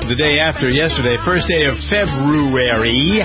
the day after yesterday, first day of February.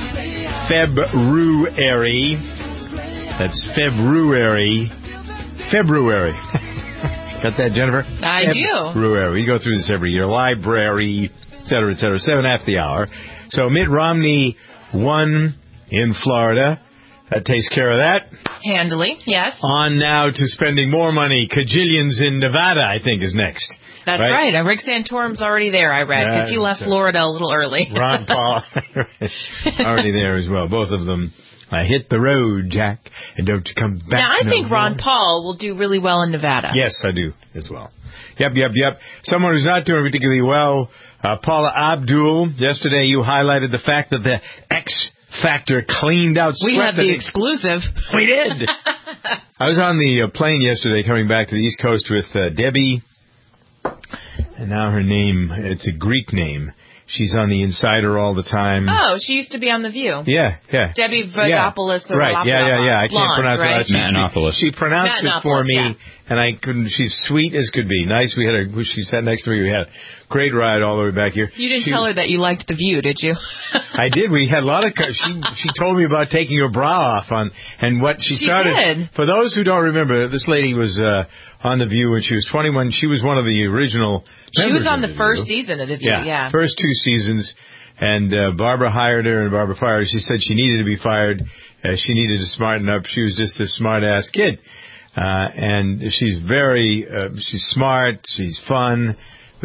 February. That's February. February. Got that, Jennifer? I do. February. We go through this every year. Library, et cetera, 7 after the hour. So Mitt Romney won in Florida. That takes care of that. Handily, yes. On now to spending more money. Kajillions in Nevada, I think, is next. That's right. Rick Santorum's already there, I read, because he left Florida a little early. Ron Paul, already there as well. Both of them. Hit the road, Jack, and don't you come back. Now, I think Ron Paul will do really well in Nevada. Yes, I do as well. Yep. Someone who's not doing particularly well, Paula Abdul. Yesterday you highlighted the fact that the X Factor cleaned out. We had the exclusive. We did. I was on the plane yesterday coming back to the East Coast with Debbie, and now her name, it's a Greek name. She's on the Insider all the time. Oh, she used to be on The View. Yeah. Debbie Vagopoulos. Yeah. Right, yeah. I can't pronounce right? it. Matenopoulos. She pronounced it for me, and I couldn't. She's sweet as could be. Nice. She sat next to me. We had a great ride all the way back here. You didn't tell her that you liked The View, did you? I did. We had a lot of. She told me about taking her bra off and what she started. Did. For those who don't remember, this lady was on The View when she was 21. She was one of the original. She was on the first season of The View. Yeah. First 2 seasons. And Barbara hired her, and Barbara fired her. She said she needed to be fired. She needed to smarten up. She was just a smart-ass kid. And she's she's smart. She's fun.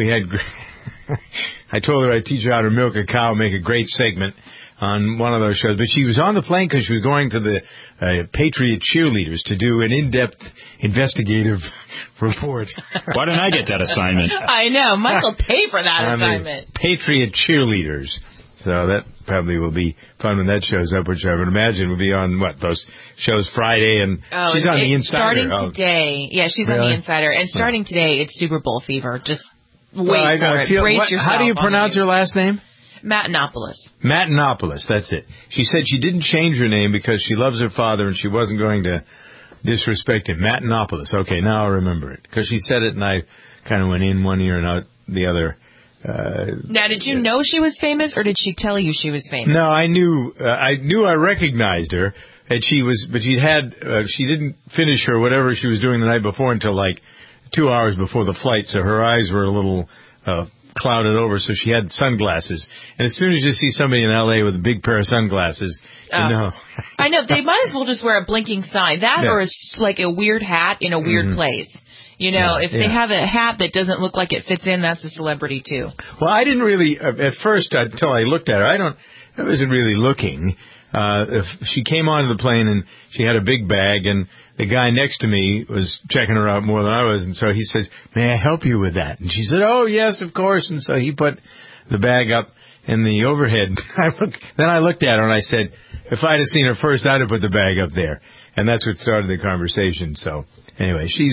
I told her I'd teach her how to milk a cow, make a great segment on one of those shows. But she was on the plane because she was going to the Patriot Cheerleaders to do an in-depth investigative report. Why didn't I get that assignment? I know. Michael paid for that assignment. Patriot Cheerleaders. So that probably will be fun when that shows up, which I would imagine will be on, those shows Friday, and she's on the Insider. Starting today. Yeah, she's on the Insider. And starting today, it's Super Bowl fever. Just wait for it. Brace yourself. How do you pronounce her last name? Matenopoulos. Matenopoulos, that's it. She said she didn't change her name because she loves her father and she wasn't going to disrespect him. Matenopoulos. Okay, now I remember it. Because she said it and I kind of went in one ear and out the other. Now, did you know she was famous, or did she tell you she was famous? No, I knew I recognized her, and she didn't finish her whatever she was doing the night before until 2 hours before the flight, so her eyes were a little clouded over, so she had sunglasses. And as soon as you see somebody in L.A. with a big pair of sunglasses, you know. I know, they might as well just wear a blinking sign. That or a weird hat in a weird place. You know, if they have a hat that doesn't look like it fits in, that's a celebrity, too. Well, I didn't really, at first, until I looked at her, I wasn't really looking. She came onto the plane, and she had a big bag, and the guy next to me was checking her out more than I was, and so he says, "May I help you with that?" And she said, "Oh, yes, of course." And so he put the bag up in the overhead. Then I looked at her, and I said, if I'd have seen her first, I'd have put the bag up there. And that's what started the conversation, so... Anyway, she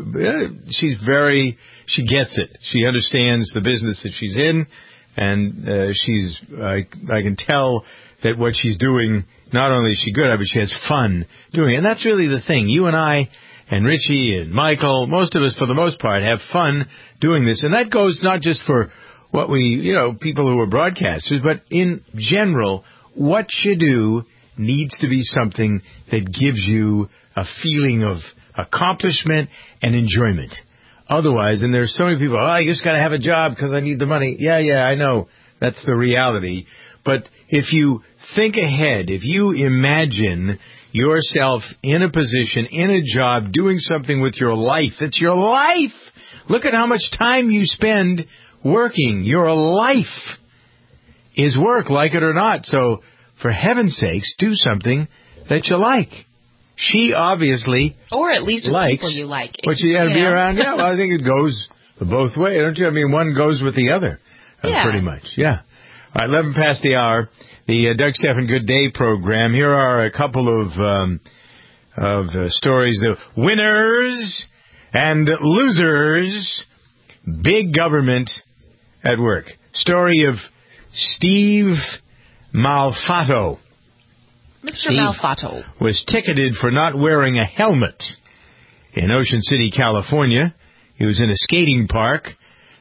gets it. She understands the business that she's in, and I can tell that what she's doing, not only is she good at it, but she has fun doing it. And that's really the thing. You and I and Richie and Michael, most of us, for the most part, have fun doing this. And that goes not just for what people who are broadcasters, but in general, what you do needs to be something that gives you a feeling of accomplishment and enjoyment. Otherwise, and there's so many people, I just got to have a job because I need the money. Yeah, I know. That's the reality. But if you think ahead, if you imagine yourself in a position, in a job, doing something with your life, it's your life. Look at how much time you spend working. Your life is work, like it or not. So, for heaven's sakes, do something that you like. She obviously or at least likes people you like. But you got to be around. Yeah, well, I think it goes both ways, don't you? I mean, one goes with the other, pretty much. Yeah. All right, 11 past the hour. The Doug Stephan Good Day program. Here are a couple of stories. The winners and losers. Big government at work. Story of Steve Malfato. Mr. Malfato was ticketed for not wearing a helmet in Ocean City, California. He was in a skating park,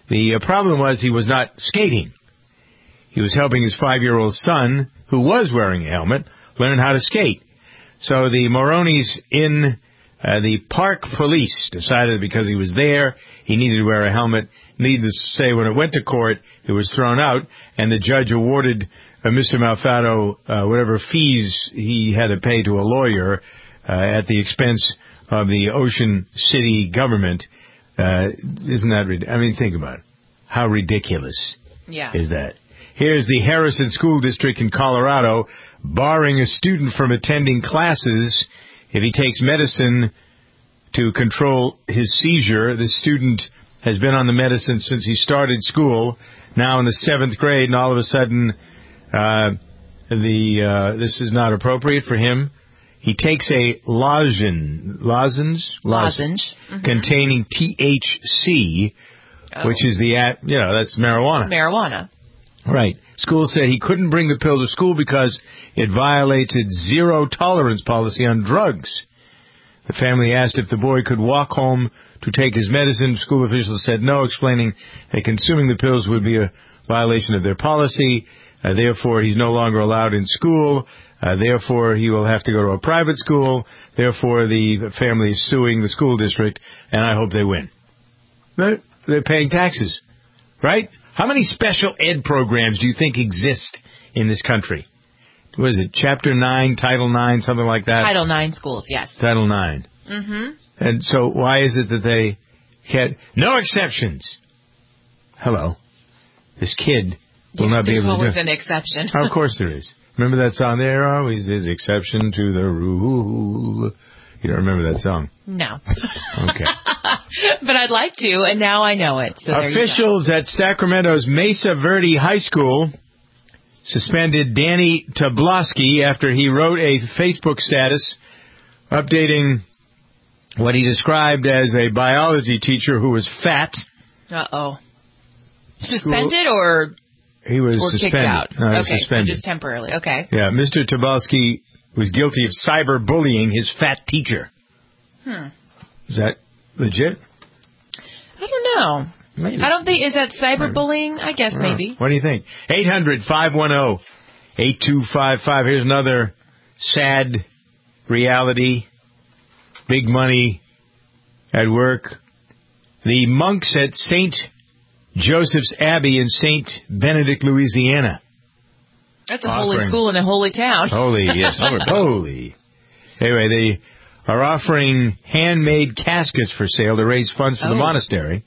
The problem was he was not skating. He was helping his 5-year-old son, who was wearing a helmet, learn how to skate. So the Moronis in the park police decided because he was there, he needed to wear a helmet. Needless to say, when it went to court, it was thrown out, and the judge awarded Mr. Malfado whatever fees he had to pay to a lawyer at the expense of the Ocean City government. Isn't that ridiculous? I mean, think about it. How ridiculous is that? Here's the Harrison School District in Colorado barring a student from attending classes if he takes medicine to control his seizure. The student has been on the medicine since he started school, now in the 7th grade, and all of a sudden this is not appropriate for him. He takes a lozenge containing THC, which is that's marijuana. Marijuana. Right. School said he couldn't bring the pill to school because it violates its zero-tolerance policy on drugs. The family asked if the boy could walk home to take his medicine. School officials said no, explaining that consuming the pills would be a violation of their policy. Therefore, he's no longer allowed in school. Therefore, he will have to go to a private school. Therefore, the family is suing the school district, and I hope they win. They're paying taxes, right? How many special ed programs do you think exist in this country? What is it, Chapter 9, Title 9, something like that? Title 9 schools, yes. Title 9. Mm-hmm. And so why is it that they had no exceptions? Hello. This kid will not be able to do it. There's always an exception. Of course there is. Remember that song? There always is exception to the rule. You don't remember that song? No. Okay. But I'd like to, and now I know it. So officials at Sacramento's Mesa Verde High School suspended Danny Tobolsky after he wrote a Facebook status updating what he described as a biology teacher who was fat. Uh-oh. Suspended or... He was suspended. Kicked out. No, okay, suspended. So just temporarily. Okay. Yeah, Mr. Tobolsky was guilty of cyberbullying his fat teacher. Is that legit? I don't know. Maybe. I don't think... Is that cyberbullying? I guess maybe. What do you think? 800-510-8255. Here's another sad reality. Big money at work. The monks at St. Joseph's Abbey in St. Benedict, Louisiana. That's a holy school in a holy town. Holy, yes. Holy. Anyway, they are offering handmade caskets for sale to raise funds for the monastery.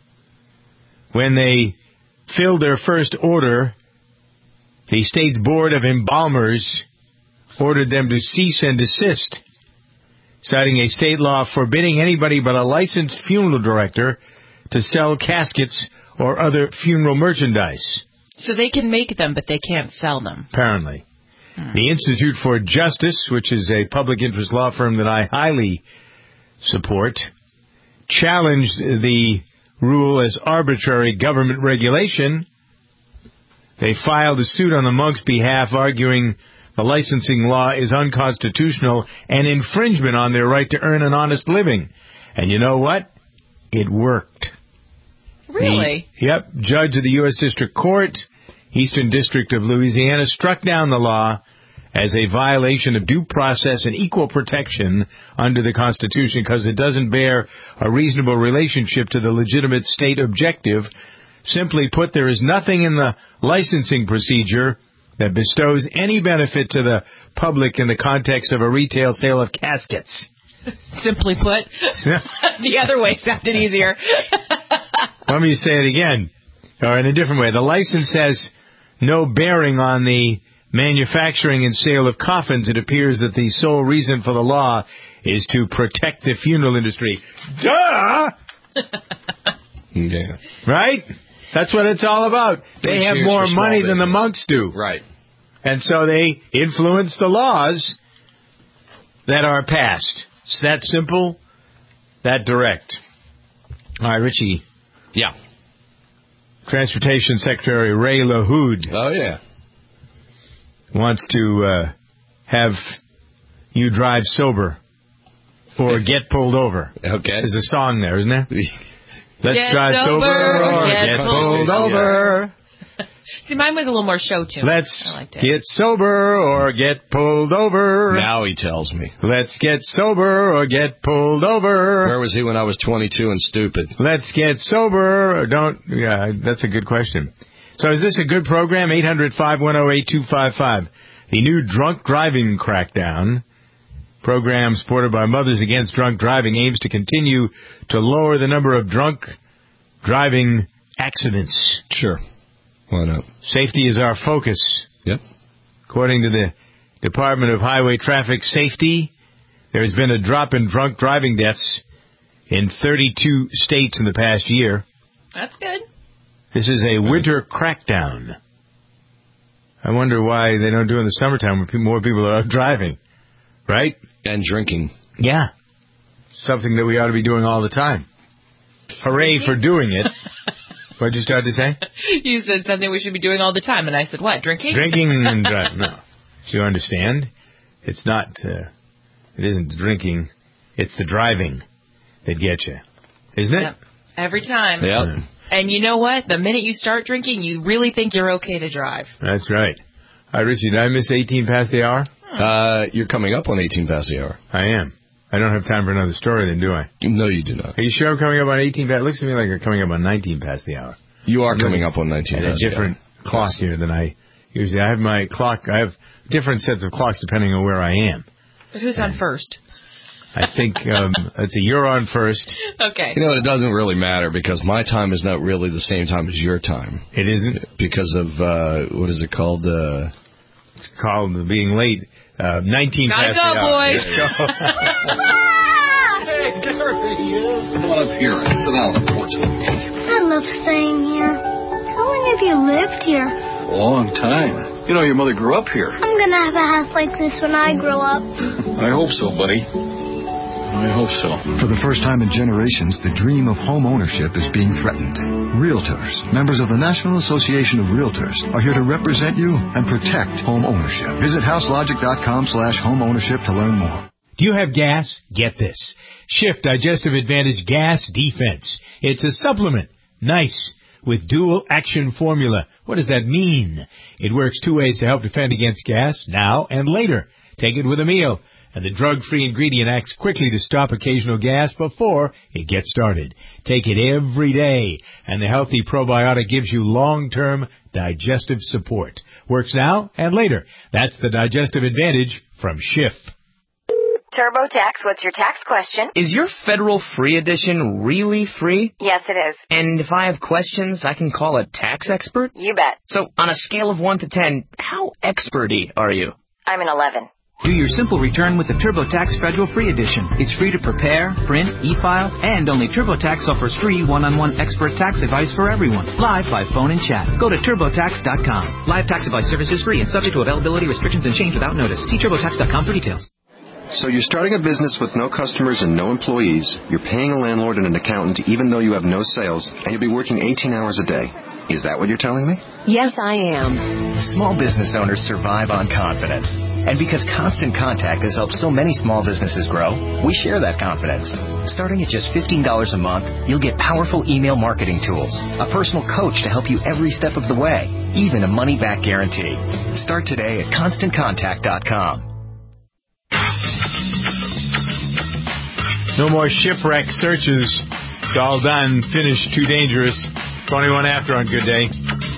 When they filled their first order, the state's board of embalmers ordered them to cease and desist, citing a state law forbidding anybody but a licensed funeral director to sell caskets or other funeral merchandise. So they can make them, but they can't sell them. Apparently. The Institute for Justice, which is a public interest law firm that I highly support, challenged the rule as arbitrary government regulation. They filed a suit on the monks' behalf, arguing the licensing law is unconstitutional and infringement on their right to earn an honest living. And you know what? It worked. Really? Judge of the U.S. District Court, Eastern District of Louisiana, struck down the law as a violation of due process and equal protection under the Constitution because it doesn't bear a reasonable relationship to the legitimate state objective. Simply put, there is nothing in the licensing procedure that bestows any benefit to the public in the context of a retail sale of caskets. Simply put, the other way sounded easier. Let me say it again, or in a different way. The license has no bearing on the manufacturing and sale of coffins. It appears that the sole reason for the law is to protect the funeral industry. Duh! Yeah. Right? That's what it's all about. They have more money than the monks do. Right. And so they influence the laws that are passed. It's that simple, that direct. All right, Richie. Yeah. Transportation Secretary Ray LaHood. Oh, yeah. Wants to have you drive sober or get pulled over. Okay. There's a song there, isn't there? Let's drive sober or get pulled over. See, mine was a little more show tune. Let's get sober or get pulled over. Now he tells me. Let's get sober or get pulled over. Where was he when I was 22 and stupid? Let's get sober or don't... Yeah, that's a good question. So is this a good program? 800-510-8255. The new drunk driving crackdown program supported by Mothers Against Drunk Driving aims to continue to lower the number of drunk driving accidents. Sure. Why not? Safety is our focus. Yep. According to the Department of Highway Traffic Safety, there has been a drop in drunk driving deaths in 32 states in the past year. That's good. This is a winter crackdown. I wonder why they don't do it in the summertime when more people are out driving. Right? And drinking. Yeah. Something that we ought to be doing all the time. Hooray for doing it. What did you start to say? You said something we should be doing all the time, and I said, what, drinking? Drinking and driving. No. Do you understand? It's not, it isn't the drinking, it's the driving that gets you. Isn't it? Yep. Every time. Yep. And you know what? The minute you start drinking, you really think you're okay to drive. That's right. All right, Richie, did I miss 18 past the hour? You're coming up on 18 past the hour. I am. I don't have time for another story then, do I? No, you do not. Are you sure I'm coming up on 18 past? It looks to me like you're coming up on 19 past the hour. You are coming up on 19 past the hour. I have a different clock here than I usually. I have my clock. I have different sets of clocks depending on where I am. But who's on first? I think let's see, you're on first. Okay. You know, it doesn't really matter because my time is not really the same time as your time. It isn't? Because of, what is it called? It's called being late. 19 Gotta past go, the hour. boys. Hey, come on up here and sit down on the porch. I love staying here. How long have you lived here? A long time. You know, your mother grew up here. I'm gonna have a house like this when I grow up. I hope so, buddy. I hope so. For the first time in generations, the dream of home ownership is being threatened. Realtors, members of the National Association of Realtors, are here to represent you and protect home ownership. Visit houselogic.com/homeownership to learn more. Do you have gas? Get this. Shift Digestive Advantage Gas Defense. It's a supplement. Nice. With dual action formula. What does that mean? It works two ways to help defend against gas, now and later. Take it with a meal. And the drug-free ingredient acts quickly to stop occasional gas before it gets started. Take it every day, and the healthy probiotic gives you long-term digestive support. Works now and later. That's the Digestive Advantage from Schiff. TurboTax, what's your tax question? Is your federal free edition really free? Yes, it is. And if I have questions, I can call a tax expert? You bet. So, on a scale of 1 to 10, how expert-y are you? I'm an 11. Do your simple return with the TurboTax Federal Free Edition. It's free to prepare, print, e-file, and only TurboTax offers free one-on-one expert tax advice for everyone, live by phone and chat. Go to TurboTax.com. Live tax advice service is free and subject to availability restrictions and change without notice. See TurboTax.com for details. So you're starting a business with no customers and no employees. You're paying a landlord and an accountant even though you have no sales, and you'll be working 18 hours a day. Is that what you're telling me? Yes, I am. Small business owners survive on confidence. And because Constant Contact has helped so many small businesses grow, we share that confidence. Starting at just $15 a month, you'll get powerful email marketing tools, a personal coach to help you every step of the way, even a money-back guarantee. Start today at ConstantContact.com. No more shipwreck searches. It's all done. Finished. Too dangerous. 21 after on Good Day.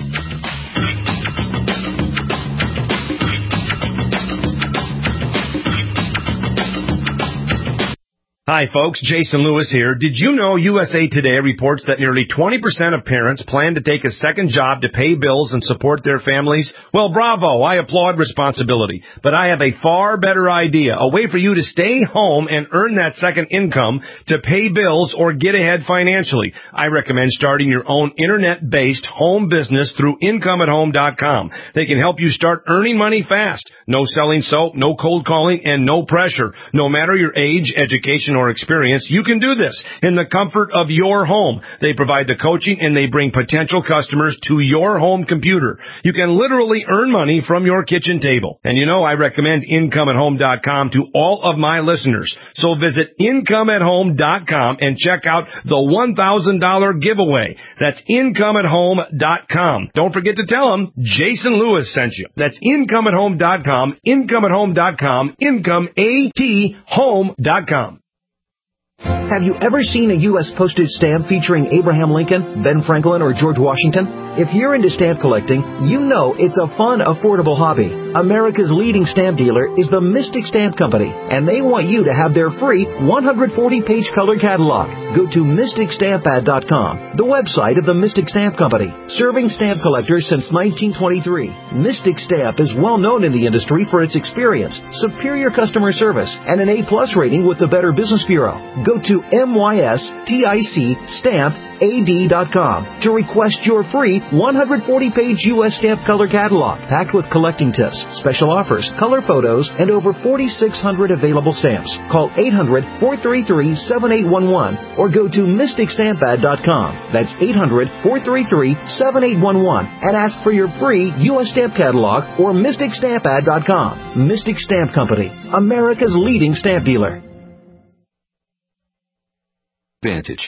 Hi, folks. Jason Lewis here. Did you know USA Today reports that nearly 20% of parents plan to take a second job to pay bills and support their families? Well, bravo. I applaud responsibility. But I have a far better idea, a way for you to stay home and earn that second income to pay bills or get ahead financially. I recommend starting your own internet-based home business through IncomeAtHome.com. They can help you start earning money fast. No selling soap, no cold calling, and no pressure. No matter your age, education, or more experience, you can do this in the comfort of your home. They provide the coaching and they bring potential customers to your home computer. You can literally earn money from your kitchen table. And you know I recommend IncomeAtHome.com to all of my listeners. So visit IncomeAtHome.com and check out the $1,000 giveaway. That's IncomeAtHome.com. Don't forget to tell them Jason Lewis sent you. That's IncomeAtHome.com, IncomeAtHome.com, IncomeAtHome.com. Have you ever seen a U.S. postage stamp featuring Abraham Lincoln, Ben Franklin, or George Washington? If you're into stamp collecting, you know it's a fun, affordable hobby. America's leading stamp dealer is the Mystic Stamp Company, and they want you to have their free 140-page color catalog. Go to MysticStampAd.com, the website of the Mystic Stamp Company, serving stamp collectors since 1923. Mystic Stamp is well known in the industry for its experience, superior customer service, and an A+ rating with the Better Business Bureau. Go to MysticStampAd.com to request your free 140-page U.S. stamp color catalog, packed with collecting tips, special offers, color photos, and over 4,600 available stamps. Call 800-433-7811 or go to MysticStampAd.com. That's 800-433-7811 and ask for your free U.S. stamp catalog or MysticStampAd.com. Mystic Stamp Company, America's leading stamp dealer. Vantage.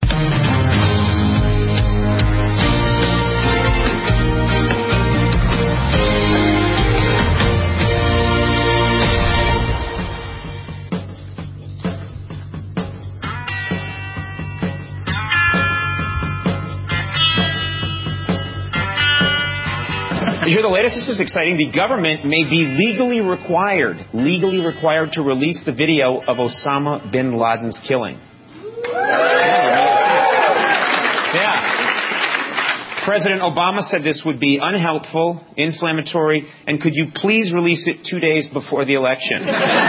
You hear the latest? This is exciting. The government may be legally required to release the video of Osama bin Laden's killing. Yeah. President Obama said this would be unhelpful, inflammatory, and could you please release it 2 days before the election?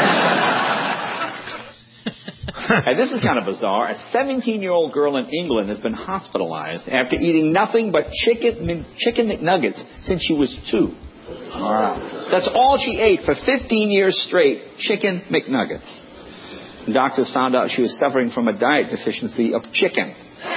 Hey, this is kind of bizarre. A 17-year-old girl in England has been hospitalized after eating nothing but chicken McNuggets since she was 2. All right. That's all she ate for 15 years straight, chicken McNuggets. Doctors found out she was suffering from a diet deficiency of chicken.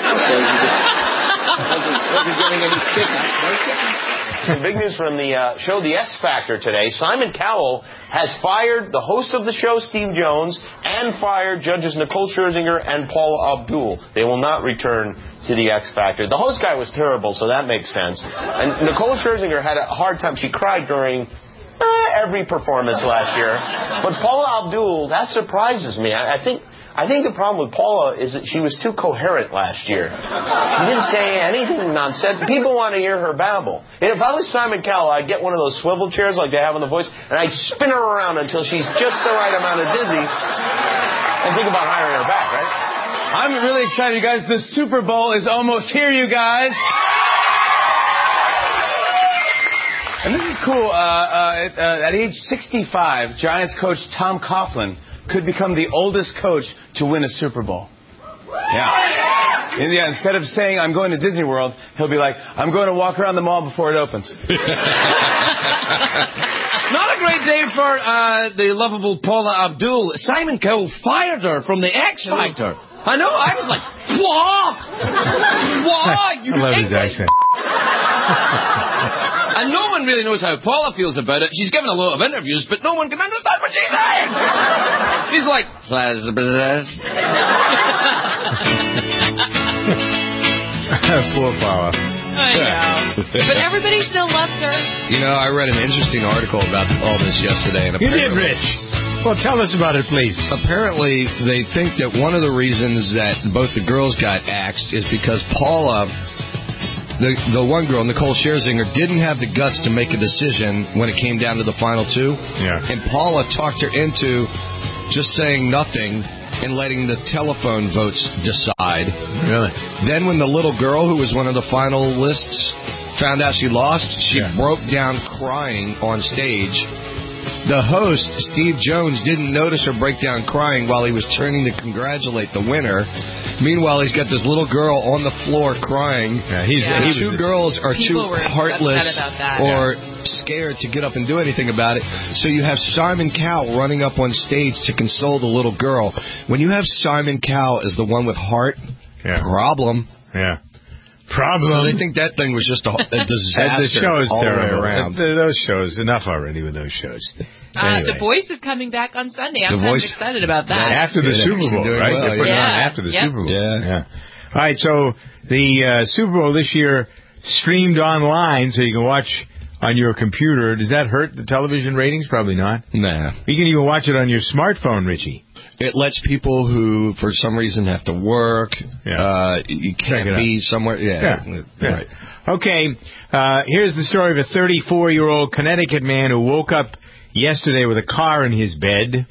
Wasn't getting any chicken. No chicken. Some big news from the show The X Factor today. Simon Cowell has fired the host of the show, Steve Jones, and fired judges Nicole Scherzinger and Paula Abdul. They will not return to The X Factor. The host guy was terrible, so that makes sense. And Nicole Scherzinger had a hard time. She cried during every performance last year. But Paula Abdul, that surprises me. I think the problem with Paula is that she was too coherent last year. She didn't say anything nonsense. People want to hear her babble. If I was Simon Cowell, I'd get one of those swivel chairs like they have on The Voice, and I'd spin her around until she's just the right amount of dizzy, and think about hiring her back, right? I'm really excited, you guys. The Super Bowl is almost here, you guys. And this is cool. At age 65, Giants coach Tom Coughlin could become the oldest coach to win a Super Bowl. Yeah. Instead of saying, I'm going to Disney World, he'll be like, I'm going to walk around the mall before it opens. Not a great day for the lovable Paula Abdul. Simon Cowell fired her from the X Factor. I know, I was like, what? I love his accent. And no one really knows how Paula feels about it. She's given a lot of interviews, but no one can understand what she's saying. She's like, poor Paula. I know. But everybody still loves her. You know, I read an interesting article about all this yesterday. And you did, Rich. Well, tell us about it, please. Apparently, they think that one of the reasons that both the girls got axed is because Paula, the one girl, Nicole Scherzinger, didn't have the guts to make a decision when it came down to the final two. Yeah. And Paula talked her into just saying nothing and letting the telephone votes decide. Really? Then when the little girl, who was one of the finalists, found out she lost, she broke down crying on stage. The host, Steve Jones, didn't notice her break down crying while he was turning to congratulate the winner. Meanwhile, he's got this little girl on the floor crying. Yeah, two girls are too heartless or scared to get up and do anything about it. So you have Simon Cowell running up on stage to console the little girl. When you have Simon Cowell as the one with heart, problem. Yeah. Problem. So they think that thing was just a disaster the show is all the way terrible. around. Those shows, enough already with those shows. Anyway. The Voice is coming back on Sunday. I'm kind of excited about that. After the Super Bowl, right? Well, They're putting it on after the Super Bowl. Yeah. All right, so the Super Bowl this year streamed online, so you can watch on your computer. Does that hurt the television ratings? Probably not. Nah. You can even watch it on your smartphone, Richie. It lets people who, for some reason, have to work. You can't be somewhere. Right. Okay. Here's the story of a 34-year-old Connecticut man who woke up yesterday with a car in his bed.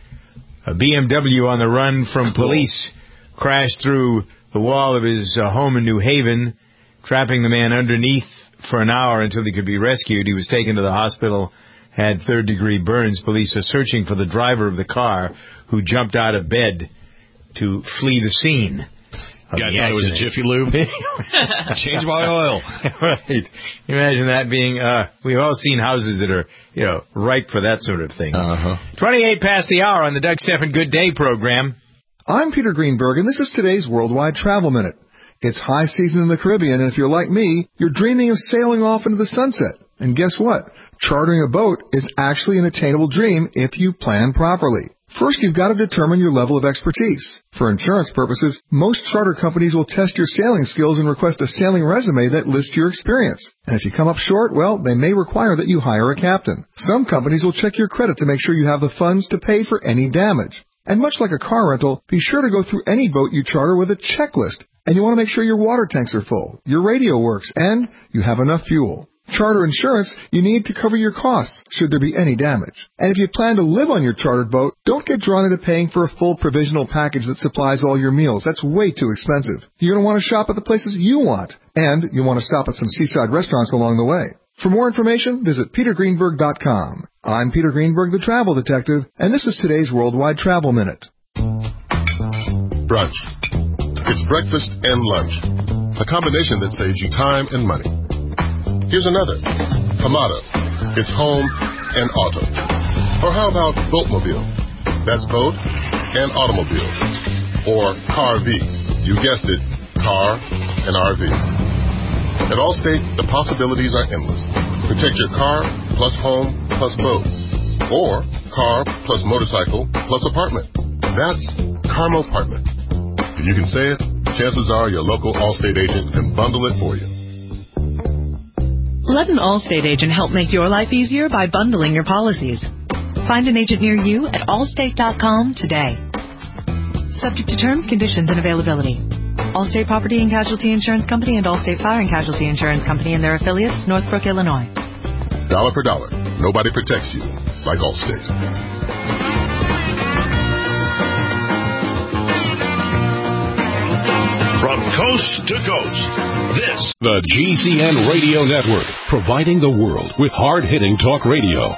A BMW on the run from police crashed through the wall of his home in New Haven, trapping the man underneath for an hour until he could be rescued. He was taken to the hospital, had third-degree burns. Police are searching for the driver of the car who jumped out of bed to flee the scene. Guy thought it was a Jiffy Lube. Change my oil. Right. Imagine that being, we've all seen houses that are, ripe for that sort of thing. 28 past the hour on the Doug Stephan Good Day program. I'm Peter Greenberg, and this is today's Worldwide Travel Minute. It's high season in the Caribbean, and if you're like me, you're dreaming of sailing off into the sunset. And guess what? Chartering a boat is actually an attainable dream if you plan properly. First, you've got to determine your level of expertise. For insurance purposes, most charter companies will test your sailing skills and request a sailing resume that lists your experience. And if you come up short, well, they may require that you hire a captain. Some companies will check your credit to make sure you have the funds to pay for any damage. And much like a car rental, be sure to go through any boat you charter with a checklist. And you want to make sure your water tanks are full, your radio works, and you have enough fuel. Charter insurance, you need to cover your costs should there be any damage. And if you plan to live on your chartered boat, don't get drawn into paying for a full provisional package that supplies all your meals. That's way too expensive. You're going to want to shop at the places you want, and you want to stop at some seaside restaurants along the way. For more information, visit petergreenberg.com. I'm Peter Greenberg, the Travel Detective, and this is today's Worldwide Travel Minute. Brunch. It's breakfast and lunch, a combination that saves you time and money. Here's another. Hamada. It's home and auto. Or how about Boatmobile? That's boat and automobile. Or Car V. You guessed it, car and RV. At Allstate, the possibilities are endless. Protect your car plus home plus boat. Or car plus motorcycle plus apartment. That's Carmo Apartment. If you can say it, chances are your local Allstate agent can bundle it for you. Let an Allstate agent help make your life easier by bundling your policies. Find an agent near you at allstate.com today. Subject to terms, conditions, and availability. Allstate Property and Casualty Insurance Company and Allstate Fire and Casualty Insurance Company and their affiliates, Northbrook, Illinois. Dollar for dollar. Nobody protects you like Allstate. From coast to coast, this, the GCN Radio Network, providing the world with hard-hitting talk radio.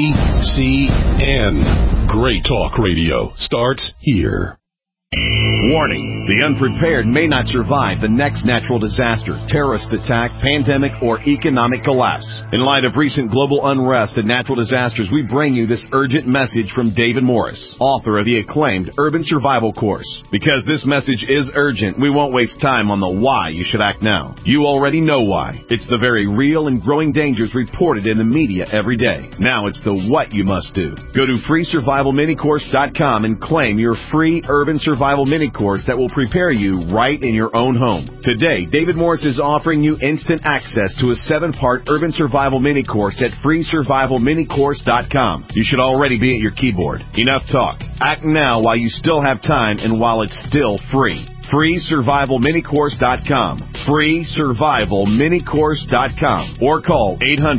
GCN. Great talk radio starts here. Warning, the unprepared may not survive the next natural disaster, terrorist attack, pandemic, or economic collapse. In light of recent global unrest and natural disasters, we bring you this urgent message from David Morris, author of the acclaimed Urban Survival Course. Because this message is urgent, we won't waste time on the why you should act now. You already know why. It's the very real and growing dangers reported in the media every day. Now it's the what you must do. Go to freesurvivalminicourse.com and claim your free Urban Survival Mini Course that will prepare you right in your own home. Today, David Morris is offering you instant access to a 7-part Urban Survival Mini Course at freesurvivalminicourse.com. You should already be at your keyboard. Enough talk. Act now while you still have time and while it's still free. freesurvivalminicourse.com. freesurvivalminicourse.com. Or call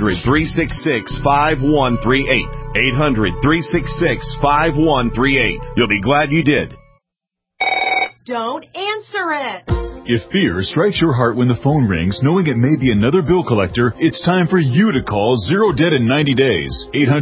800-366-5138. 800-366-5138. You'll be glad you did. Don't answer it. If fear strikes your heart when the phone rings, knowing it may be another bill collector, it's time for you to call Zero Debt in 90 days.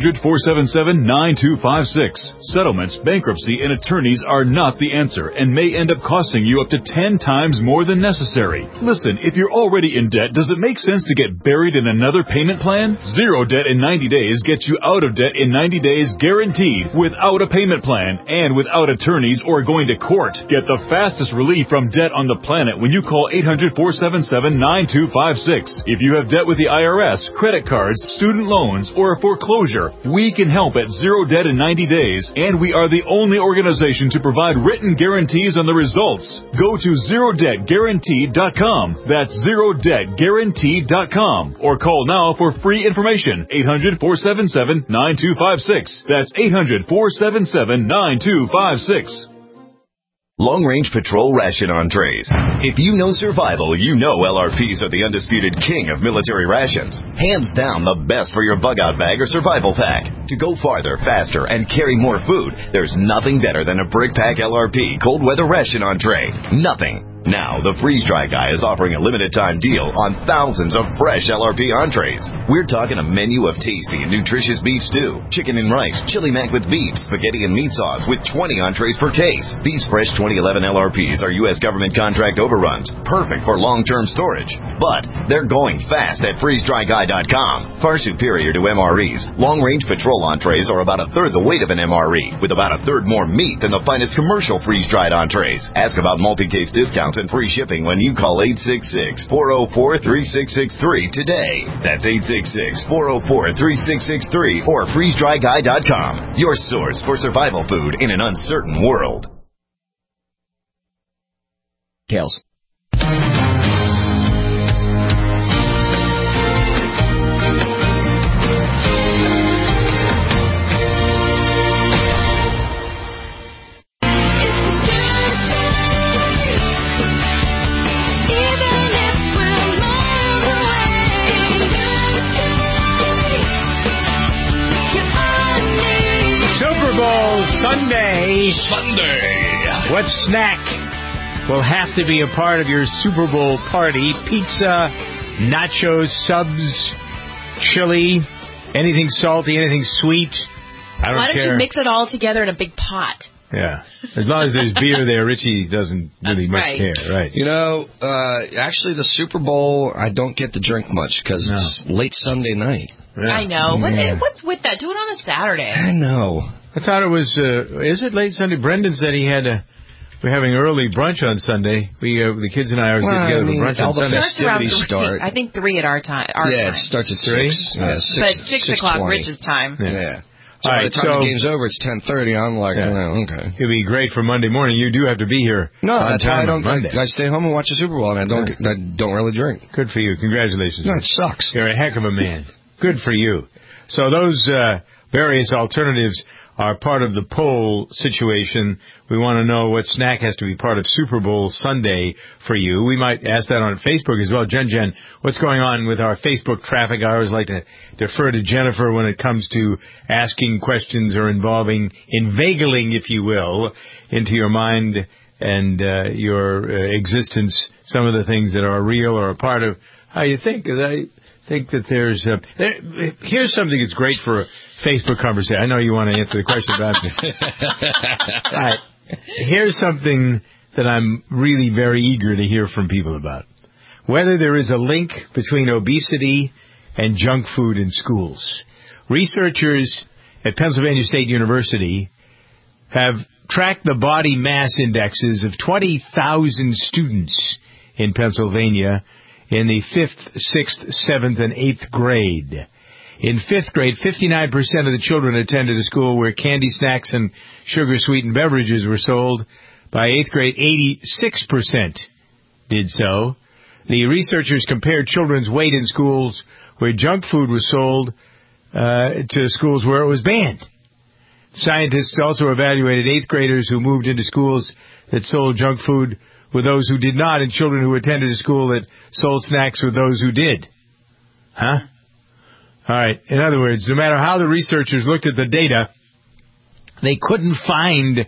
800-477-9256. Settlements, bankruptcy, and attorneys are not the answer and may end up costing you up to 10 times more than necessary. Listen, if you're already in debt, does it make sense to get buried in another payment plan? Zero Debt in 90 days gets you out of debt in 90 days guaranteed, without a payment plan and without attorneys or going to court. Get the fastest relief from debt on the planet when you call 800-477-9256. If you have debt with the IRS, credit cards, student loans, or a foreclosure, we can help at Zero Debt in 90 days, and we are the only organization to provide written guarantees on the results. Go to ZeroDebtGuaranteed.com. That's ZeroDebtGuaranteed.com. Or call now for free information. 800-477-9256. That's 800-477-9256. Long-range patrol ration entrees. If you know survival, you know LRPs are the undisputed king of military rations. Hands down the best for your bug-out bag or survival pack. To go farther, faster, and carry more food, there's nothing better than a BrickPack LRP cold weather ration entree. Nothing. Now, the Freeze Dry Guy is offering a limited-time deal on thousands of fresh LRP entrees. We're talking a menu of tasty and nutritious beef stew, chicken and rice, chili mac with beef, spaghetti and meat sauce with 20 entrees per case. These fresh 2011 LRPs are U.S. government contract overruns, perfect for long-term storage. But they're going fast at freezedryguy.com. Far superior to MREs, long-range patrol entrees are about a third the weight of an MRE, with about a third more meat than the finest commercial freeze-dried entrees. Ask about multi-case discounts and free shipping when you call 866-404-3663 today. That's 866-404-3663 or freezedryguy.com. Your source for survival food in an uncertain world. Kales. Sunday. What snack will have to be a part of your Super Bowl party? Pizza, nachos, subs, chili, anything salty, anything sweet. I don't care. Why don't you mix it all together in a big pot? Yeah. As long as there's beer there, Richie doesn't really much care. Right. You know, actually the Super Bowl, I don't get to drink much because it's late Sunday night. Yeah. I know. What's with that? Do it on a Saturday. I know. I thought it was, is it late Sunday? Brendan said he had we're having early brunch on Sunday. The kids and I are getting together for brunch on Sunday. Festivities start. I think 3 at our time. It starts at 6. Yeah, 6 but 6 o'clock Rich's time. Yeah. So by the time the game's over, it's 10:30. I'm like, okay. It'd be great for Monday morning. You do have to be here. No, that's why I don't. I stay home and watch the Super Bowl, and I don't really drink. Good for you. Congratulations. No, it sucks. You're a heck of a man. Good for you. So those various alternatives are part of the poll situation. We want to know what snack has to be part of Super Bowl Sunday for you. We might ask that on Facebook as well. Jen, what's going on with our Facebook traffic? I always like to defer to Jennifer when it comes to asking questions or inveigling, if you will, into your mind and your existence, some of the things that are real or a part of how you think. I think that there's here's something that's great for a Facebook conversation. I know you want to answer the question about it. All right. Here's something that I'm really very eager to hear from people about. Whether there is a link between obesity and junk food in schools. Researchers at Pennsylvania State University have tracked the body mass indexes of 20,000 students in Pennsylvania in the 5th, 6th, 7th, and 8th grade. In 5th grade, 59% of the children attended a school where candy, snacks, and sugar-sweetened beverages were sold. By 8th grade, 86% did so. The researchers compared children's weight in schools where junk food was sold to schools where it was banned. Scientists also evaluated 8th graders who moved into schools that sold junk food with those who did not, and children who attended a school that sold snacks with those who did. Huh? All right. In other words, no matter how the researchers looked at the data, they couldn't find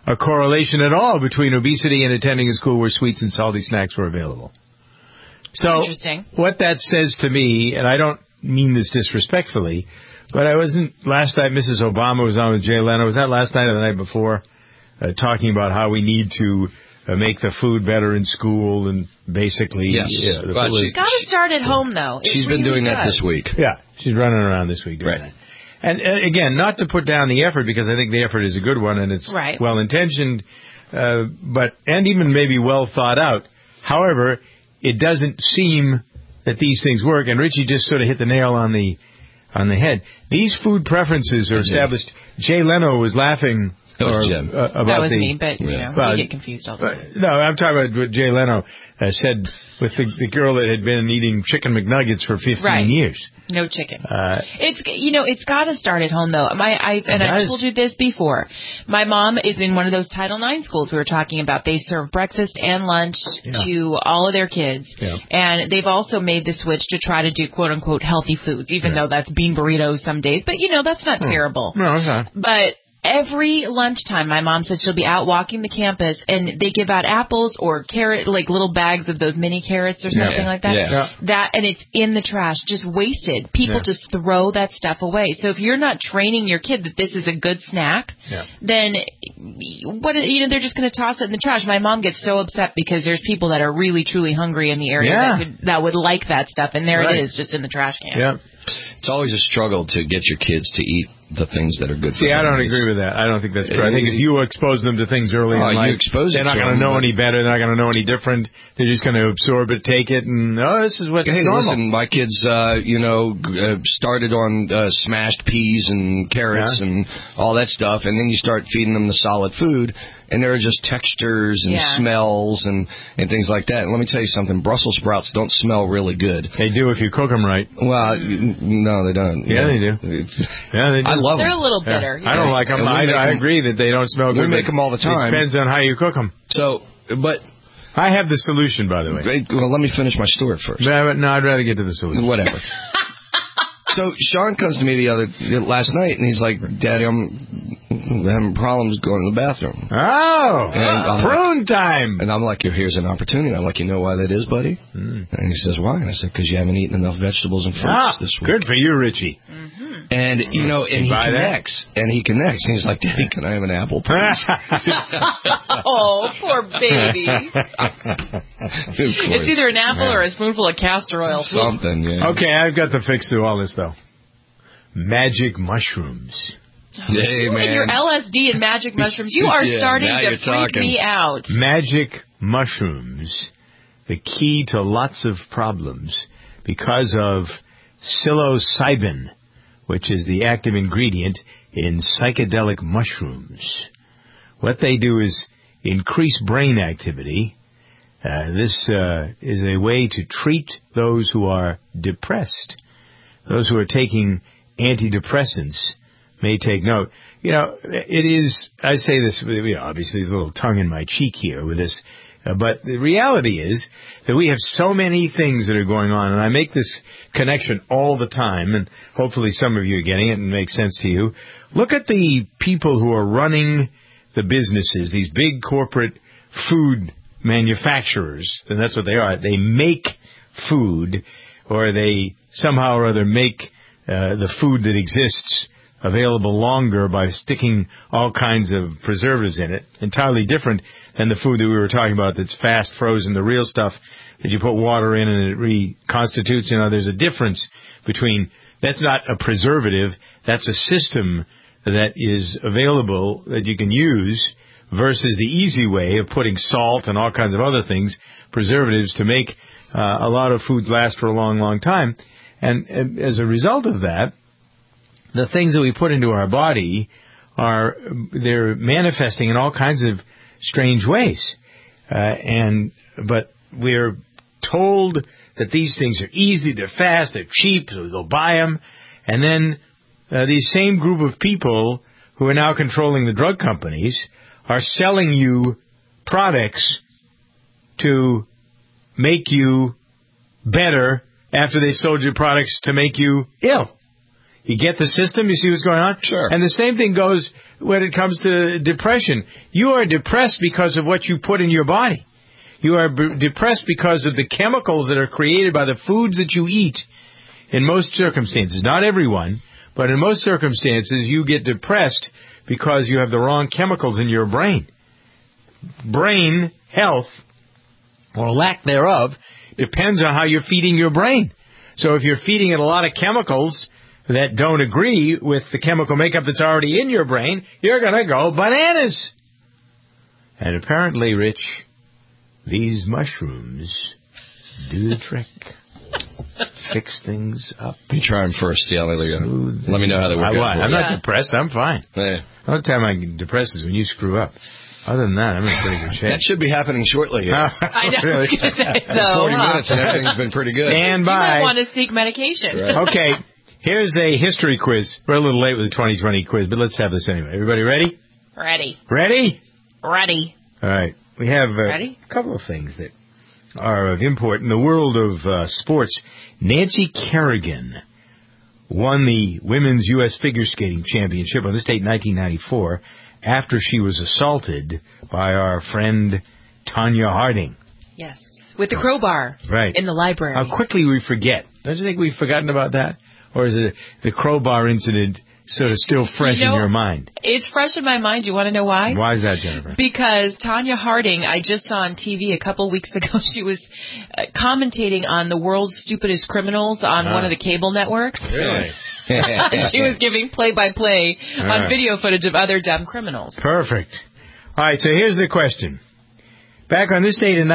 a correlation at all between obesity and attending a school where sweets and salty snacks were available. So interesting. What that says to me, and I don't mean this disrespectfully, but I wasn't last night. Mrs. Obama was on with Jay Leno. Was that last night or the night before? Talking about how we need to make the food better in school and basically. Yes. Yeah, got to start at home though. She's been doing that this week. Yeah, she's running around this week doing that. And again, not to put down the effort, because I think the effort is a good one and it's well intentioned, but even maybe well thought out. However, it doesn't seem that these things work. And Richie just sort of hit the nail on the head. These food preferences are established. Jay Leno was laughing. About that was me, but we get confused all the time. No, I'm talking about what Jay Leno said with the girl that had been eating chicken McNuggets for 15 years. No chicken. It's got to start at home though. I told you this before. My mom is in one of those Title IX schools we were talking about. They serve breakfast and lunch to all of their kids, and they've also made the switch to try to do quote unquote healthy foods, even though that's bean burritos some days. But that's not terrible. No, it's not. But every lunchtime, my mom said she'll be out walking the campus, and they give out apples or carrot, like little bags of those mini carrots or something like that. That, and it's in the trash, just wasted. People just throw that stuff away. So if you're not training your kid that this is a good snack, then they're just going to toss it in the trash. My mom gets so upset because there's people that are really truly hungry in the area that would like that stuff, and there it is, just in the trash can. Yeah. It's always a struggle to get your kids to eat the things that are good for them. I don't agree with that. I don't think that's true. I think if you expose them to things early in life, they're not going to know any better. They're not going to know any different. They're just going to absorb it, take it, and this is what's normal. Listen, my kids, started on smashed peas and carrots and all that stuff, and then you start feeding them the solid food, and there are just textures and smells and things like that. And let me tell you something, Brussels sprouts don't smell really good. They do if you cook them right. Well, no, they don't. Yeah, they do. Yeah, they do. I love them. They're a little bitter. I don't like them. I agree that they don't smell good. We make them all the time. It depends on how you cook them. But I have the solution, by the way. Well, let me finish my story first. No, I'd rather get to the solution. Whatever. So Sean comes to me last night, and he's like, "Daddy, I'm having problems going to the bathroom." Oh, prune time! And I'm like, "Here's an opportunity." I'm like, "You know why that is, buddy?" And he says, "Why?" And I said, "Because you haven't eaten enough vegetables and fruits this week." Good for you, Richie. And and he connects, and he's like, "Daddy, can I have an apple, please?" Oh, poor baby. It's either an apple or a spoonful of castor oil. Something, Okay, I've got the fix to all this, though. Magic mushrooms. Hey, man. And your LSD and magic mushrooms, you are starting to freak me out. Magic mushrooms, the key to lots of problems because of psilocybin, which is the active ingredient in psychedelic mushrooms. What they do is increase brain activity. This is a way to treat those who are depressed. Those who are taking antidepressants may take note. It is, I say this, obviously there's a little tongue in my cheek here with this, but the reality is that we have so many things that are going on, and I make this connection all the time, and hopefully some of you are getting it and it makes sense to you. Look at the people who are running the businesses, these big corporate food manufacturers, and that's what they are. They make food, or they somehow or other make the food that exists available longer by sticking all kinds of preservatives in it, entirely different than the food that we were talking about that's fast frozen, the real stuff that you put water in and it reconstitutes. There's a difference between, that's not a preservative, that's a system that is available that you can use versus the easy way of putting salt and all kinds of other things, preservatives, to make a lot of foods last for a long, long time. And as a result of that, the things that we put into our body they're manifesting in all kinds of strange ways. But we're told that these things are easy, they're fast, they're cheap, so we go buy them. And then these same group of people who are now controlling the drug companies are selling you products to make you better after they've sold you products to make you ill. You get the system? You see what's going on? Sure. And the same thing goes when it comes to depression. You are depressed because of what you put in your body. You are depressed because of the chemicals that are created by the foods that you eat in most circumstances. Not everyone, but in most circumstances, you get depressed because you have the wrong chemicals in your brain. Brain health, or lack thereof, depends on how you're feeding your brain. So if you're feeding it a lot of chemicals that don't agree with the chemical makeup that's already in your brain, you're going to go bananas. And apparently, Rich, these mushrooms do the trick. Fix things up. You try them first. See how they go. Let me know how they work out. I'm not depressed. I'm fine. Yeah. The only time I get depressed is when you screw up. Other than that, I'm in pretty good shape. That should be happening shortly here. I know. I was going to say, 40 minutes and everything's been pretty good. Stand by. You might want to seek medication. Right. Okay, here's a history quiz. We're a little late with the 2020 quiz, but let's have this anyway. Everybody ready? Ready. Ready? Ready. All right. We have Ready? a couple of things that are of import in the world of sports. Nancy Kerrigan won the Women's U.S. Figure Skating Championship on this date in 1994 after she was assaulted by our friend Tanya Harding. Yes. With the crowbar. Right. In the library. How quickly we forget. Don't you think we've forgotten about that? Or is it the crowbar incident sort of still fresh in your mind? It's fresh in my mind. You want to know why? Why is that, Jennifer? Because Tanya Harding, I just saw on TV a couple weeks ago, she was commentating on the world's stupidest criminals on one of the cable networks. Really? She was giving play-by-play on video footage of other dumb criminals. Perfect. All right, so here's the question. Back on this date in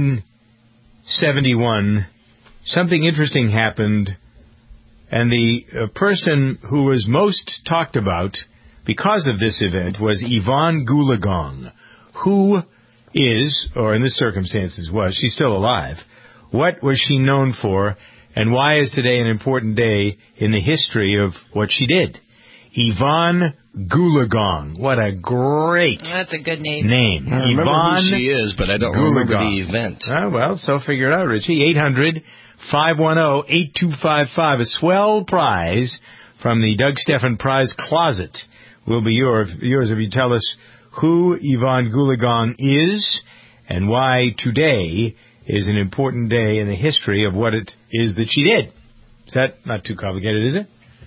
1971, something interesting happened, and the person who was most talked about because of this event was Yvonne Goolagong, who is, or in this circumstances was, she's still alive. What was she known for, and why is today an important day in the history of what she did? Yvonne Goolagong. What a great That's a good name. I remember Yvonne who she is, but I don't remember the event. Oh, well, so figure it out, Richie. 800-510-8255. A swell prize from the Doug Steffen Prize Closet will be yours if you tell us who Yvonne Goolagong is and why today is an important day in the history of what it is that she did. Is that not too complicated, is it?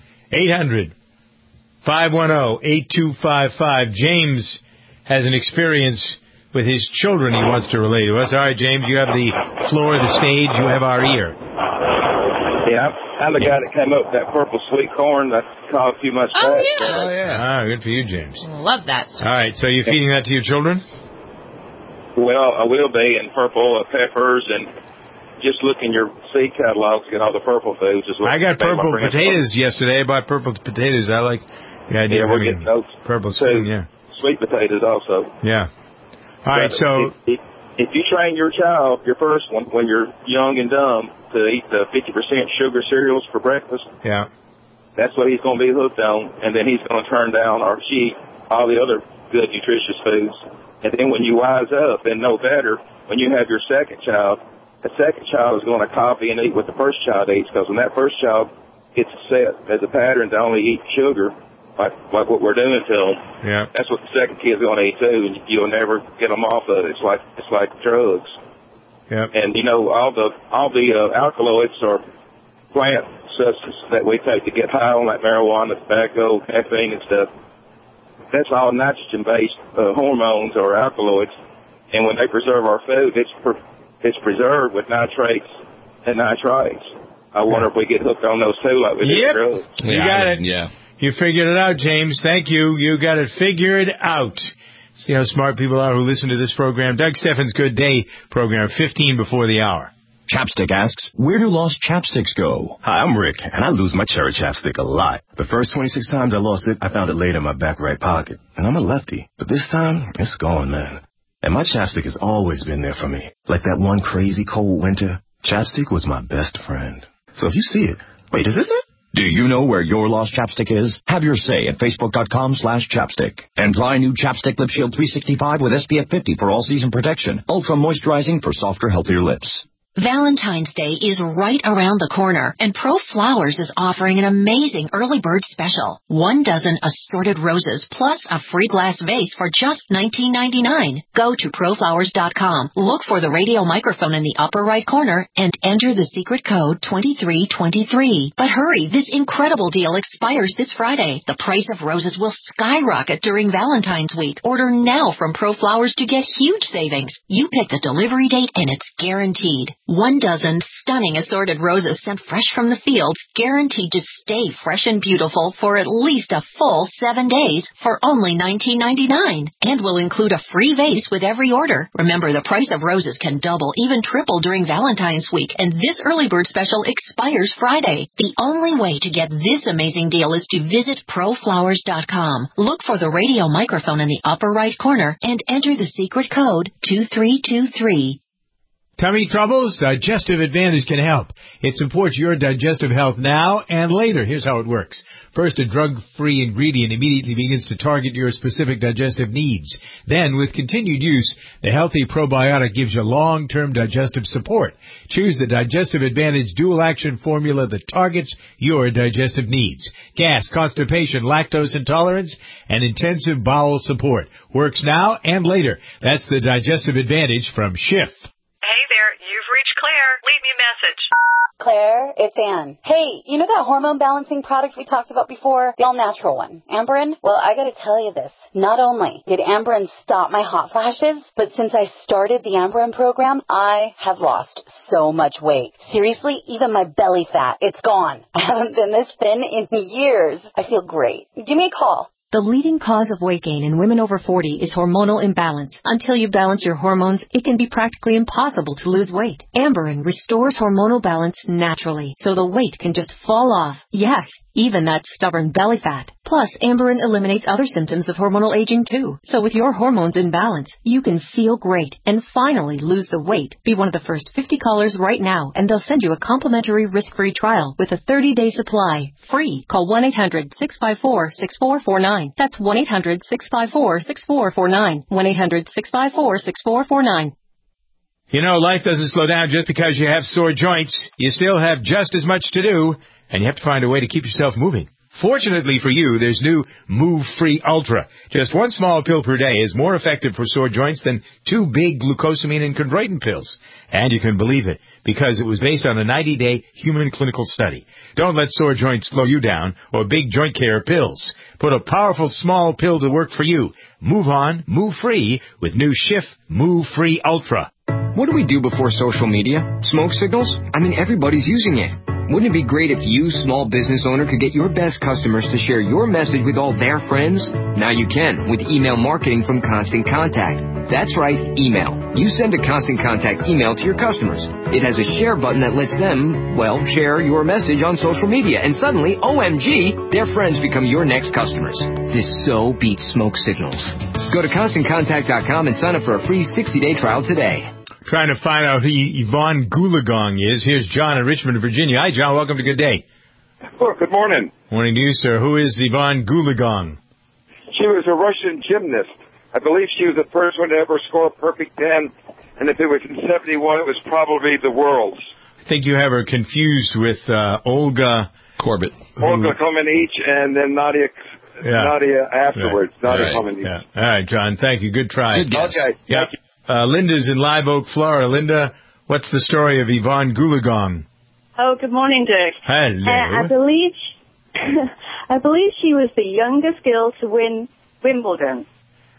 800-510-8255. James has an experience with his children he wants to relay to us. All right, James, you have the floor, the stage. You have our ear. Yeah, I'm the guy that came up with that purple sweet corn that caused too much fat. Oh, yeah. Ah, good for you, James. Love that. All right, so you're feeding that to your children? Well, I will be, and purple peppers, and just look in your seed catalogs, get all the purple foods. I got purple potatoes yesterday. I bought purple potatoes. I like the idea of getting those purple spoon, sweet potatoes also. Yeah. All right, so if you train your child, your first one, when you're young and dumb, to eat the 50% sugar cereals for breakfast, that's what he's going to be hooked on, and then he's going to turn down or she all the other good nutritious foods. And then when you wise up and know better, when you have your second child, the second child is going to copy and eat what the first child eats, because when that first child gets set as a pattern to only eat sugar, like what we're doing to them, that's what the second kid's going to eat too, and you'll never get them off of it. It's like drugs. Yep. And you know all the alkaloids are plant substances that we take to get high on, like marijuana, tobacco, caffeine, and stuff. That's all nitrogen-based hormones or alkaloids, and when they preserve our food, it's preserved with nitrates and nitrites. I wonder if we get hooked on those too, like we do drugs. You got it. Yeah. You figured it out, James. Thank you. You got it figured out. See how smart people are who listen to this program. Doug Steffen's Good Day program, 15 before the hour. Chapstick asks, where do lost chapsticks go? Hi, I'm Rick, and I lose my cherry chapstick a lot. The first 26 times I lost it, I found it laid in my back right pocket. And I'm a lefty. But this time, it's gone, man. And my chapstick has always been there for me. Like that one crazy cold winter, chapstick was my best friend. So if you see it, wait, is this it? Do you know where your lost chapstick is? Have your say at Facebook.com/chapstick. And try new Chapstick Lip Shield 365 with SPF 50 for all-season protection. Ultra moisturizing for softer, healthier lips. Valentine's Day is right around the corner, and Pro Flowers is offering an amazing early bird special. 1 dozen assorted roses plus a free glass vase for just $19.99. Go to proflowers.com, look for the radio microphone in the upper right corner, and enter the secret code 2323. But hurry, this incredible deal expires this Friday. The price of roses will skyrocket during Valentine's week. Order now from Pro Flowers to get huge savings. You pick the delivery date and it's guaranteed. 1 dozen stunning assorted roses sent fresh from the fields, guaranteed to stay fresh and beautiful for at least a full 7 days for only $19.99, and will include a free vase with every order. Remember, the price of roses can double, even triple during Valentine's week, and this early bird special expires Friday. The only way to get this amazing deal is to visit proflowers.com. Look for the radio microphone in the upper right corner and enter the secret code 2323. Tummy troubles? Digestive Advantage can help. It supports your digestive health now and later. Here's how it works. First, a drug-free ingredient immediately begins to target your specific digestive needs. Then, with continued use, the healthy probiotic gives you long-term digestive support. Choose the Digestive Advantage dual-action formula that targets your digestive needs. Gas, constipation, lactose intolerance, and intensive bowel support. Works now and later. That's the Digestive Advantage from Schiff. Hey there, you've reached Claire. Leave me a message. Claire, it's Ann. Hey, you know that hormone balancing product we talked about before? The all-natural one, Amberen? Well, I gotta tell you this. Not only did Amberen stop my hot flashes, but since I started the Amberen program, I have lost so much weight. Seriously, even my belly fat, it's gone. I haven't been this thin in years. I feel great. Give me a call. The leading cause of weight gain in women over 40 is hormonal imbalance. Until you balance your hormones, it can be practically impossible to lose weight. Amberen restores hormonal balance naturally, so the weight can just fall off. Yes, even that stubborn belly fat. Plus, Amberen eliminates other symptoms of hormonal aging too. So with your hormones in balance, you can feel great and finally lose the weight. Be one of the first 50 callers right now, and they'll send you a complimentary risk-free trial with a 30-day supply. Free. Call 1-800-654-6449. That's 1-800-654-6449. 1-800-654-6449. You know, life doesn't slow down just because you have sore joints. You still have just as much to do, and you have to find a way to keep yourself moving. Fortunately for you, there's new Move Free Ultra. Just 1 small pill per day is more effective for sore joints than 2 big glucosamine and chondroitin pills. And you can believe it, because it was based on a 90-day human clinical study. Don't let sore joints slow you down or big joint care pills. Put a powerful small pill to work for you. Move on, move free with new Schiff Move Free Ultra. What do we do before social media? Smoke signals? I mean, everybody's using it. Wouldn't it be great if you, small business owner, could get your best customers to share your message with all their friends? Now you can with email marketing from Constant Contact. That's right, email. You send a Constant Contact email to your customers. It has a share button that lets them, well, share your message on social media. And suddenly, OMG, their friends become your next customers. This so beats smoke signals. Go to ConstantContact.com and sign up for a free 60-day trial today. Trying to find out who Yvonne Goolagong is. Here's John in Richmond, Virginia. Hi, John. Welcome to Good Day. Oh, good morning. Morning to you, sir. Who is Yvonne Goolagong? She was a Russian gymnast. I believe she was the first one to ever score a perfect 10, and if it was in 71, it was probably the world's. I think you have her confused with Olga Corbett. Olga Komenich and then Nadia afterwards. Right. Nadia Komenich. Yeah. All right, John. Thank you. Good try. Good guess. Okay. Yeah. Thank you. Linda's in Live Oak, Florida. Linda, what's the story of Yvonne Goolagong? Oh, good morning, Dick. Hello. I believe she was the youngest girl to win Wimbledon.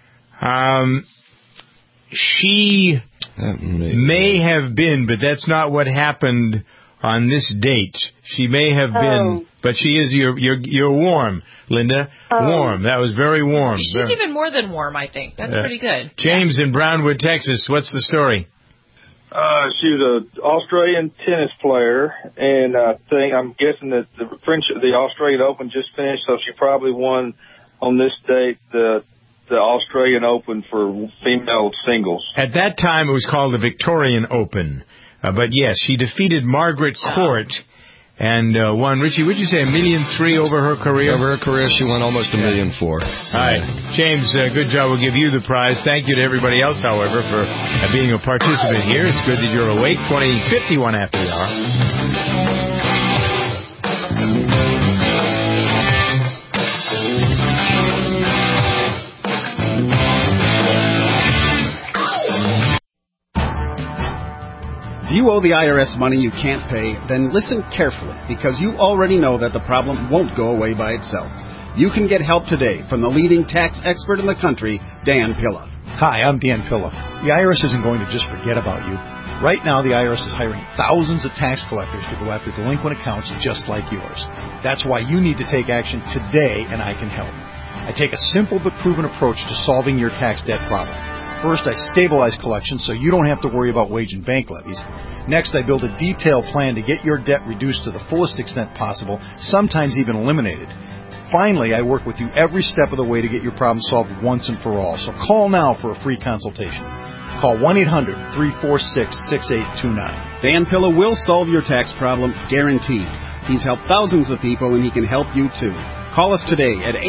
She may have been, but that's not what happened on this date. She may have been, but she is. You're warm, Linda. Warm. That was very warm. She's even more than warm, I think. That's pretty good. James in Brownwood, Texas. What's the story? She was an Australian tennis player, and I'm guessing that the Australian Open just finished, so she probably won on this date the Australian Open for female singles. At that time, it was called the Victorian Open. But yes, she defeated Margaret Court, and won. Richie, would you say $1.3 million over her career? Over her career, she won almost $1.4 million. All right. James, good job. We'll give you the prize. Thank you to everybody else, however, for being a participant here. It's good that you're awake. 20:51 after the hour. If you owe the IRS money you can't pay, then listen carefully, because you already know that the problem won't go away by itself. You can get help today from the leading tax expert in the country, Dan Pilla. Hi, I'm Dan Pilla. The IRS isn't going to just forget about you. Right now, the IRS is hiring thousands of tax collectors to go after delinquent accounts just like yours. That's why you need to take action today, and I can help. I take a simple but proven approach to solving your tax debt problem. First, I stabilize collections so you don't have to worry about wage and bank levies. Next, I build a detailed plan to get your debt reduced to the fullest extent possible, sometimes even eliminated. Finally, I work with you every step of the way to get your problem solved once and for all. So call now for a free consultation. Call 1-800-346-6829. Dan Pilla will solve your tax problem, guaranteed. He's helped thousands of people, and he can help you too. Call us today at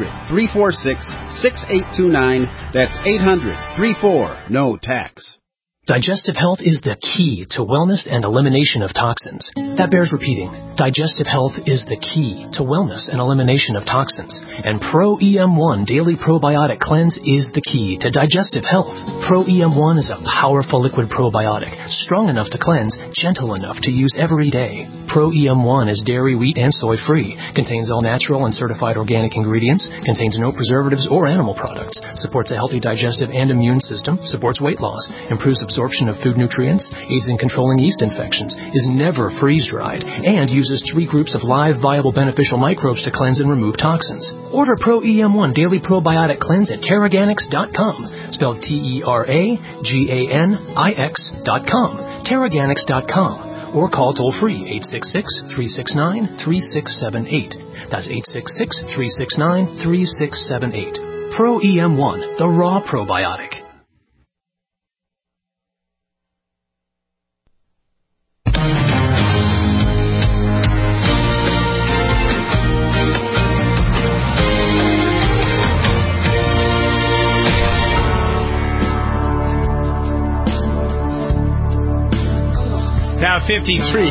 800-346-6829. That's 800-34-NO-TAX. Digestive health is the key to wellness and elimination of toxins. That bears repeating. Digestive health is the key to wellness and elimination of toxins. And Pro EM1 Daily Probiotic Cleanse is the key to digestive health. Pro EM1 is a powerful liquid probiotic, strong enough to cleanse, gentle enough to use every day. Pro EM1 is dairy, wheat, and soy-free, contains all natural and certified organic ingredients, contains no preservatives or animal products, supports a healthy digestive and immune system, supports weight loss, improves absorption of food nutrients, aids in controlling yeast infections, is never freeze-dried, and uses 3 groups of live, viable, beneficial microbes to cleanse and remove toxins. Order Pro EM1 Daily Probiotic Cleanse at Teraganix.com, spelled Teraganix.com, Teraganix.com, or call toll-free 866-369-3678. That's 866-369-3678. Pro EM1, the raw probiotic. Now 53.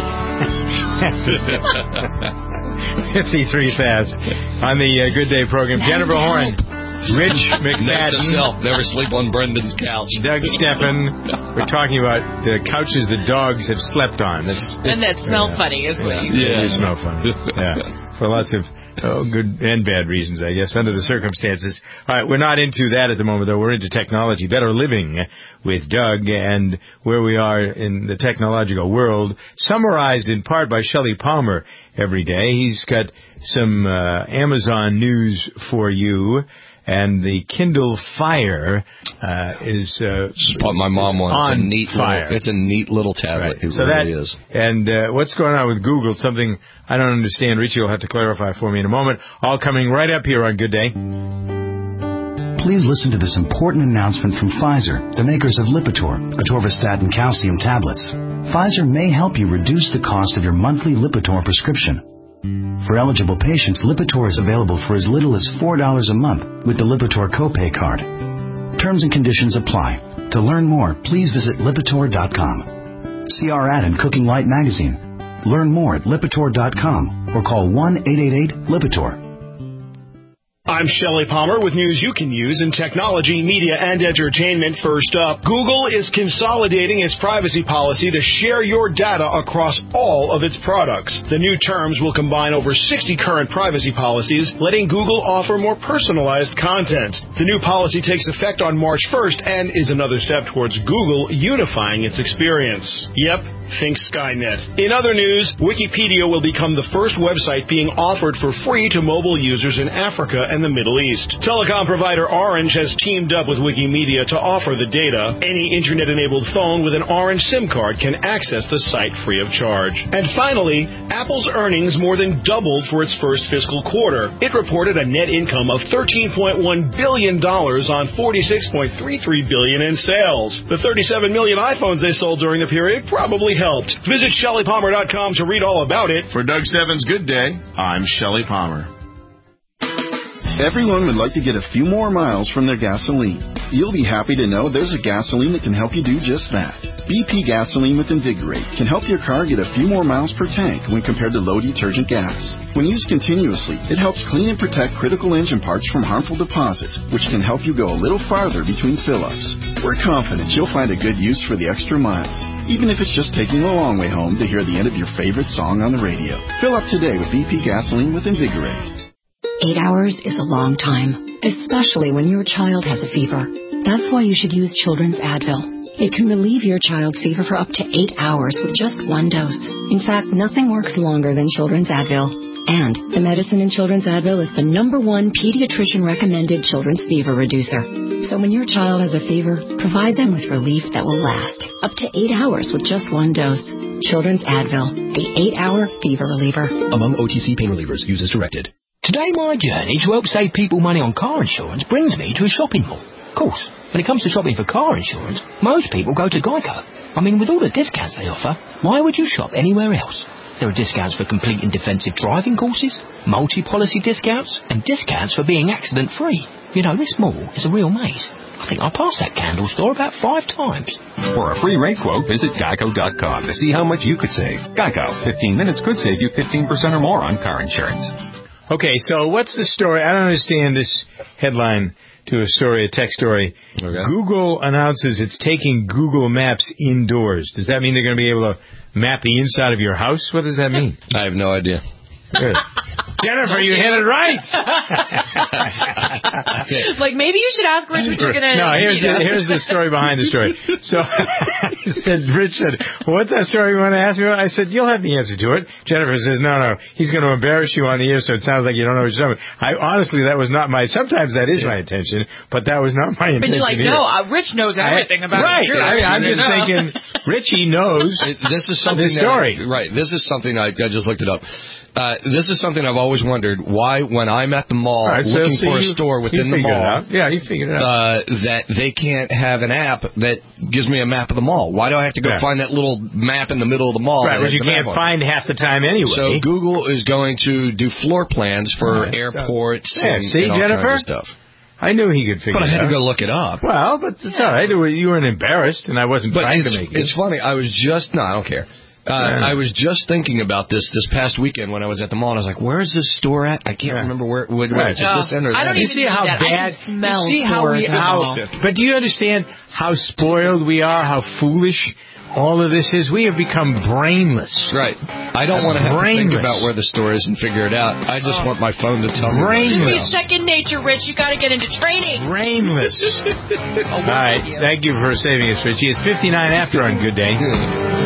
53 fast on the Good Day program. Jennifer Horn, Rich McFadden. Never sleep on Brendan's couch. Doug Steppen. We're talking about the couches that dogs have slept on. And that smell funny as well. Yeah, they smell funny. Yeah, for lots of good and bad reasons, I guess, under the circumstances. All right, we're not into that at the moment, though. We're into technology, better living with Doug, and where we are in the technological world, summarized in part by Shelley Palmer every day. He's got some Amazon news for you. And the Kindle Fire is what my mom wants. On fire. It's a neat little tablet. Right. So that is. And what's going on with Google? Something I don't understand. Richie will have to clarify for me in a moment. All coming right up here on Good Day. Please listen to this important announcement from Pfizer, the makers of Lipitor, atorvastatin calcium tablets. Pfizer may help you reduce the cost of your monthly Lipitor prescription. For eligible patients, Lipitor is available for as little as $4 a month with the Lipitor copay card. Terms and conditions apply. To learn more, please visit Lipitor.com. See our ad in Cooking Light magazine. Learn more at Lipitor.com or call 1-888-LIPITOR. I'm Shelley Palmer with news you can use in technology, media, and entertainment. First up, Google is consolidating its privacy policy to share your data across all of its products. The new terms will combine over 60 current privacy policies, letting Google offer more personalized content. The new policy takes effect on March 1st and is another step towards Google unifying its experience. Yep. Think Skynet. In other news, Wikipedia will become the first website being offered for free to mobile users in Africa and the Middle East. Telecom provider Orange has teamed up with Wikimedia to offer the data. Any internet-enabled phone with an Orange SIM card can access the site free of charge. And finally, Apple's earnings more than doubled for its first fiscal quarter. It reported a net income of $13.1 billion on $46.33 billion in sales. The 37 million iPhones they sold during the period probably really helped. Visit ShellyPalmer.com to read all about it. For Doug Stebbins' Good Day, I'm Shelly Palmer. Everyone would like to get a few more miles from their gasoline. You'll be happy to know there's a gasoline that can help you do just that. BP Gasoline with Invigorate can help your car get a few more miles per tank when compared to low detergent gas. When used continuously, it helps clean and protect critical engine parts from harmful deposits, which can help you go a little farther between fill-ups. We're confident you'll find a good use for the extra miles, even if it's just taking the long way home to hear the end of your favorite song on the radio. Fill up today with BP Gasoline with Invigorate. 8 hours is a long time, especially when your child has a fever. That's why you should use Children's Advil. It can relieve your child's fever for up to 8 hours with just one dose. In fact, nothing works longer than Children's Advil. And the medicine in Children's Advil is the #1 pediatrician-recommended children's fever reducer. So when your child has a fever, provide them with relief that will last up to 8 hours with just one dose. Children's Advil, the 8-hour fever reliever. Among OTC pain relievers, use as directed. Today my journey to help save people money on car insurance brings me to a shopping mall. Of course, when it comes to shopping for car insurance, most people go to Geico. I mean, with all the discounts they offer, why would you shop anywhere else? There are discounts for complete and defensive driving courses, multi-policy discounts, and discounts for being accident-free. You know, this mall is a real maze. I think I passed that candle store about 5 times. For a free rate quote, visit Geico.com to see how much you could save. Geico, 15 minutes could save you 15% or more on car insurance. Okay, so what's the story? I don't understand this headline to a story, a tech story. Okay. Google announces it's taking Google Maps indoors. Does that mean they're going to be able to map the inside of your house? What does that mean? I have no idea. Good. Jennifer, you hit it right. Like, maybe you should ask Rich what you're going to... No, here's the story behind the story. So, Rich said, what's that story you want to ask me about? I said, you'll have the answer to it. Jennifer says, no, he's going to embarrass you on the air, so it sounds like you don't know what you're talking about. Honestly, that was not my... Sometimes that is my intention, but that was not my intention. But you're like, no, Rich knows everything about it. Right. I'm just thinking, Richie knows this is something this story. Right. This is something I just looked it up. This is something I've always wondered, why when I'm at the mall looking for a store within the mall, you figured it out, that they can't have an app that gives me a map of the mall. Why do I have to go find that little map in the middle of the mall? Right, which you can't find half the time anyway. So Google is going to do floor plans for airports and all Jennifer? kinds of stuff. I knew he could figure it out. But I had to go look it up. Well, but it's all right. You weren't embarrassed, and I wasn't trying to make it. It's funny. I was just... No, I don't care. I was just thinking about this past weekend when I was at the mall, and I was like, where is this store at? I can't remember where it's at this end or that. I don't you see how bad... I can smell But do you understand how spoiled we are, how foolish all of this is? We have become brainless. Right. I don't want to have to think about where the store is and figure it out. I just want my phone to tell me. Brainless. It's second nature, Rich. You got to get into training. Brainless. All right. Thank you for saving us, Rich. He is 59 after on Good Day.